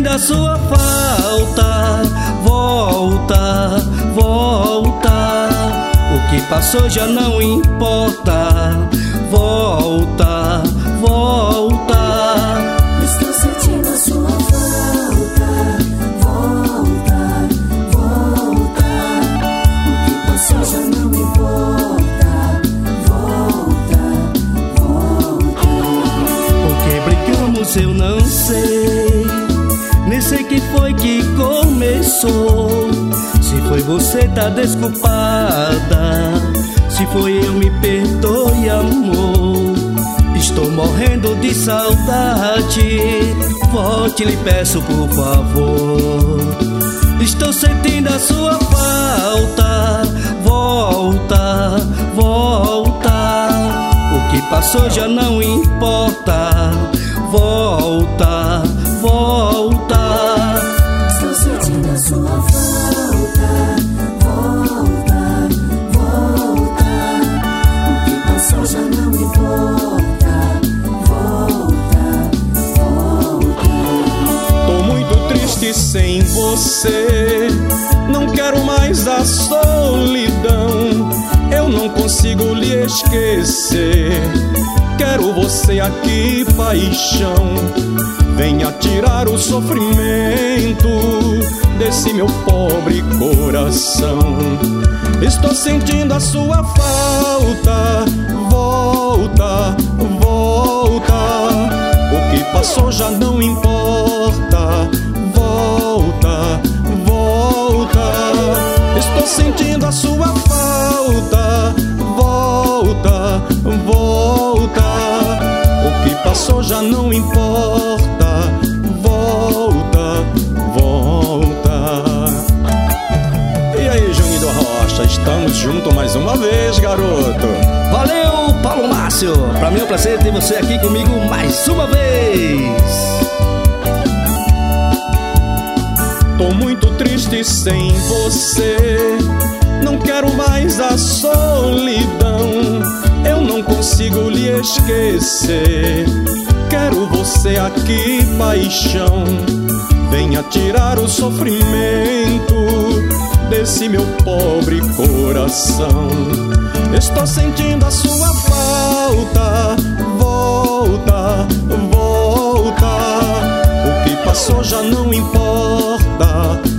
sentindo a sua falta. Volta, volta. O que passou já não importa. Volta, volta. Estou sentindo a sua falta. Volta, volta. O que passou já não importa. Volta, volta. Por que brigamos eu não sei. Nem sei quem foi que começou. Se foi você, tá desculpada. Se foi eu, me perdoe, amor. Estou morrendo de saudade. Volte, lhe peço, por favor. Estou sentindo a sua falta. Volta, volta. O que passou já não importa. Volta, volta. Estou sentindo a sua falta. Volta, volta. O que passou já não importa. Volta, volta. Tô muito triste sem você. Não quero mais a solidão. Eu não consigo lhe esquecer. Quero você aqui, paixão. Venha tirar o sofrimento desse meu pobre coração. Estou sentindo a sua falta. Volta, volta. O que passou já não importa. Volta, volta. Estou sentindo a sua falta. Volta, volta. O que passou já não importa. Volta, volta. E aí, Juninho da Rocha, estamos juntos mais uma vez, garoto. Valeu, Paulo Márcio. Pra mim é um prazer ter você aqui comigo mais uma vez. Tô muito triste sem você. Não quero mais a solidão. Eu não consigo lhe esquecer. Quero você aqui, paixão. Venha tirar o sofrimento desse meu pobre coração. Estou sentindo a sua falta. Volta, volta. O que passou já não importa.